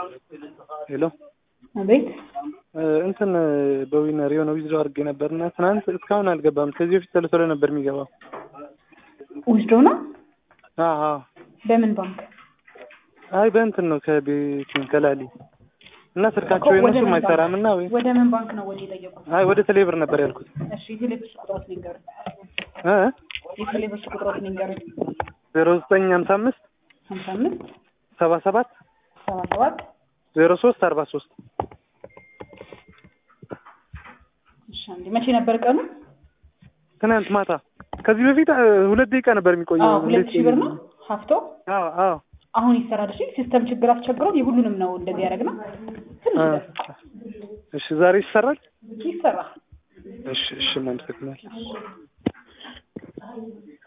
ሄሎ አቤት እንትን በዊነር የሆነ ዊዝድሮ አድርጌ ነበርና ትናንት እስካሁን አልገባም። ከዚህ በፊት ተለሰለ ነበር የሚገባው። ዊዝድሮ ነው? አዎ። በምን ባንክ? አይ በእንትን ነው ከቤት ከላሊ እና ስልካቸው የነሱ ማይሰራም እና ወይ ወደ ምን ባንክ ነው ወደ የጠየቁት? አይ ወደ ቴሌብር ነበር ያልኩት። እሺ ቴሌብር ቁጥራት ንገር። የቴሌብር ቁጥራት ንገር። 0955 55 77 77 03 43 እሺ አንዴ መቼ ነበር ቀኑ? ትናንት ማታ። ከዚህ በፊት 2 ደቂቃ ነበር የሚቆየው። 2000 ብር ነው ሀፍቶ? አዎ። አሁን ይሰራል። እሺ ሲስተም ችግር አስቸግሮት የሁሉንም ነው እንደዚህ ያደረግና እሺ ዛሬ ይሰራል? ይሰራል። እሺ እናመሰግናለን።